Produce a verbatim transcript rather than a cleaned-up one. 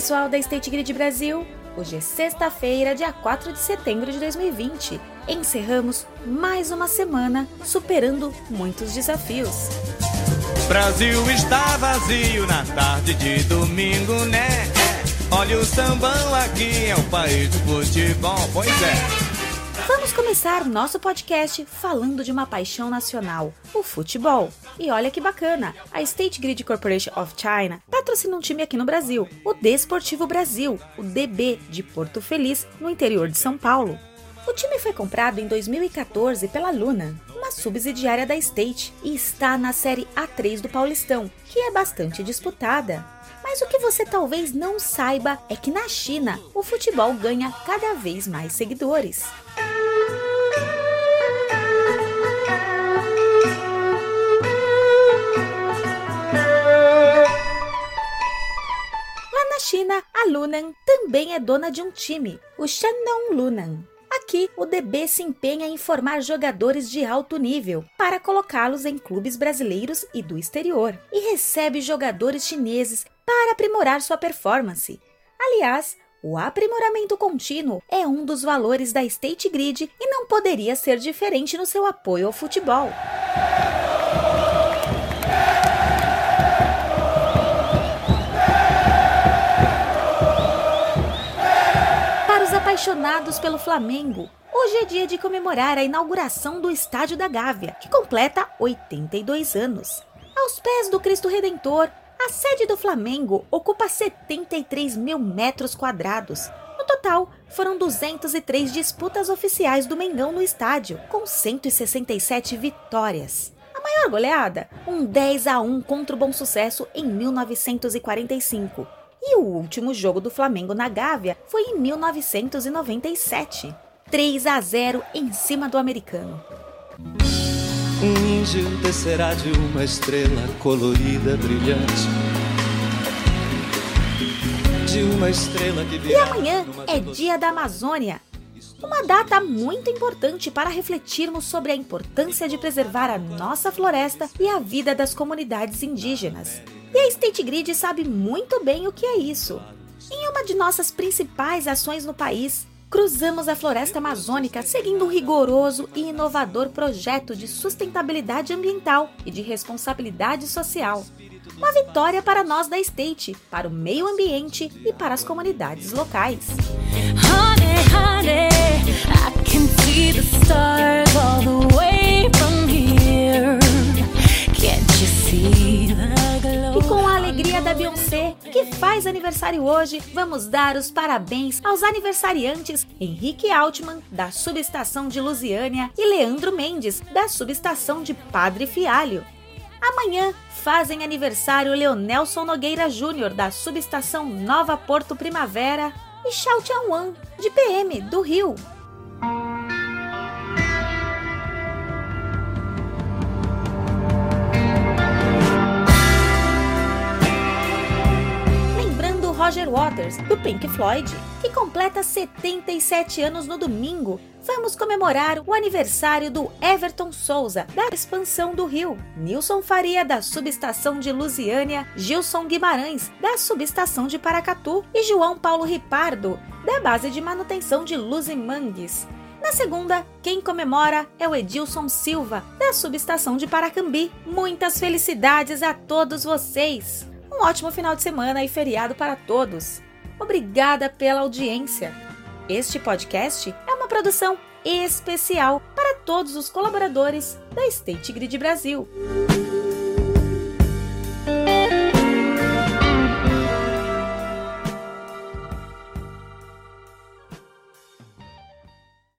pessoal da State Grid Brasil! Hoje é sexta-feira, dia quatro de setembro de dois mil e vinte. Encerramos mais uma semana superando muitos desafios. Brasil está vazio na tarde de domingo, né? Olha o sambão aqui, é o país do futebol, pois é. Vamos começar nosso podcast falando de uma paixão nacional, o futebol. E olha que bacana, a State Grid Corporation of China patrocina um time aqui no Brasil, o Desportivo Brasil, o D B de Porto Feliz, no interior de São Paulo. O time foi comprado em dois mil e quatorze pela Lunan, uma subsidiária da State, e está na Série A três do Paulistão, que é bastante disputada. Mas o que você talvez não saiba é que na China, o futebol ganha cada vez mais seguidores. Lá na China, a Lunan também é dona de um time, o Shandong Lunan. Aqui, o D B se empenha em formar jogadores de alto nível para colocá-los em clubes brasileiros e do exterior, e recebe jogadores chineses para aprimorar sua performance. Aliás, o aprimoramento contínuo é um dos valores da State Grid e não poderia ser diferente no seu apoio ao futebol. Para os apaixonados pelo Flamengo, hoje é dia de comemorar a inauguração do Estádio da Gávea, que completa oitenta e dois anos. Aos pés do Cristo Redentor, a sede do Flamengo ocupa setenta e três mil metros quadrados. No total, foram duzentas e três disputas oficiais do Mengão no estádio, com cento e sessenta e sete vitórias. A maior goleada, um dez a um contra o Bom Sucesso em mil novecentos e quarenta e cinco. E o último jogo do Flamengo na Gávea foi em mil novecentos e noventa e sete. três a zero em cima do americano. Um índio descerá de uma estrela colorida, brilhante. De uma estrela que E amanhã é Dia da Amazônia. Uma data muito importante para refletirmos sobre a importância de preservar a nossa floresta e a vida das comunidades indígenas. E a State Grid sabe muito bem o que é isso. Em uma de nossas principais ações no país, cruzamos a floresta amazônica seguindo um rigoroso e inovador projeto de sustentabilidade ambiental e de responsabilidade social. Uma vitória para nós da State, para o meio ambiente e para as comunidades locais. Honey, honey, I can see the stars all the way from here. Can't you see the glow? E com a alegria da Beyoncé, que faz aniversário hoje, vamos dar os parabéns aos aniversariantes Henrique Altman, da subestação de Lusiânia, e Leandro Mendes, da subestação de Padre Fialho. Amanhã fazem aniversário Leonelson Nogueira Júnior, da subestação Nova Porto Primavera, e Xiao Tianwan, de P M, do Rio. Roger Waters, do Pink Floyd, que completa setenta e sete anos no domingo. Vamos comemorar o aniversário do Everton Souza, da expansão do Rio, Nilson Faria, da subestação de Lusiânia, Gilson Guimarães, da subestação de Paracatu, e João Paulo Ripardo, da base de manutenção de Luzimangues. Na segunda, quem comemora é o Edilson Silva, da subestação de Paracambi. Muitas felicidades a todos vocês! Um ótimo final de semana e feriado para todos. Obrigada pela audiência. Este podcast é uma produção especial para todos os colaboradores da State Grid Brasil.